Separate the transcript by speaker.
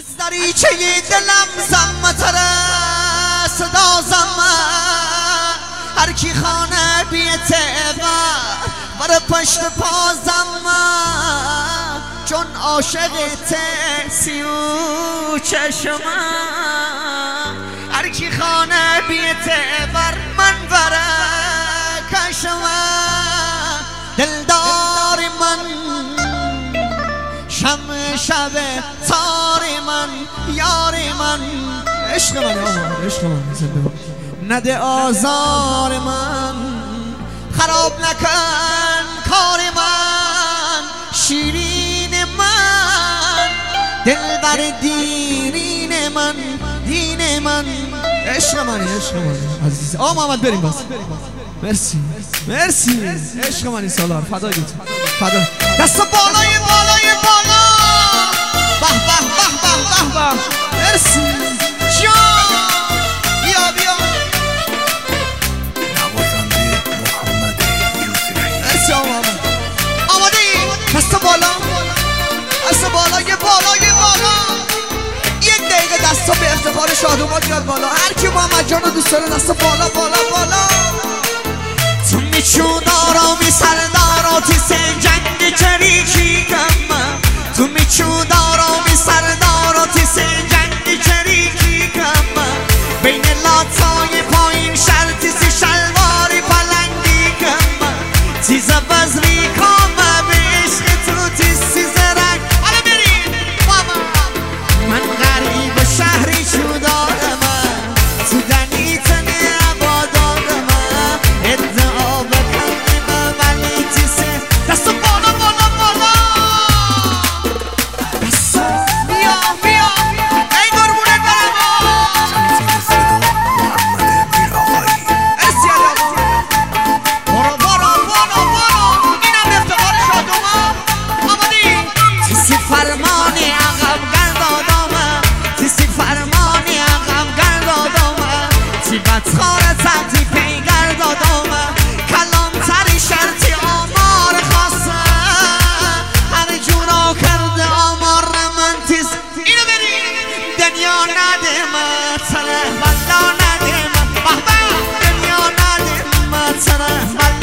Speaker 1: دریچه دلم زمتره صدا زمه هر کی خانه بیتقه بر پشت پا زمه چون عاشق سیو چشمه هر کی خانه بیتقه بر من بره کشمه دلدار من شم شب تار من یار من عشق من آمار عشق من زنده نده آزار من خراب نکن کار من شیرین من دلبر دیرین من دین من عشق من عزیز محمد بریم باز مرسی مرسی عشق من سالار فدای تو فدا دست بالای بالای بالا به به به به به مرسی جان بیا بیا
Speaker 2: نوازنده محمد یوسفی
Speaker 1: مرسی محمد آماده ای دست بالا دست بالای بالای بالا یک دقیقه دستا به افتخار شادوما بیاد بالا هر کی محمد جان رو دوست داره دست بالا بالا بالا تو میچون آرامی سرداراتی سه جنگ چریکی کم تو میچون آرامی سرداراتی سه جنگ چریکی کم بین لاتای پایین شرطی سی شلواری پلنگی کم تیز بزری کامه به عشق تو تیز رنگ حالا بریم ماما من غریب شهری چو دارم تو دنی تنه عبادارم ادعا بکنم ولی تیسه دست بالا بالا بالا دست بیا بیا ای قربونه برم
Speaker 2: تنظیم صدا محمد میرآقایی
Speaker 1: مرسی علی برو برو برو برو اینم افتخار شادوما آمادی تیسی فرمانی عقب گردادامه تیسی فرمانی عقب گردادامه تی بدخار تحتی پی گردادامه کلام تری شرطی آمار خاصه هر جورا کرده آمار من تیز اینو بریم دنیا نده من تره بلا نده من دنیا نده من تره بلا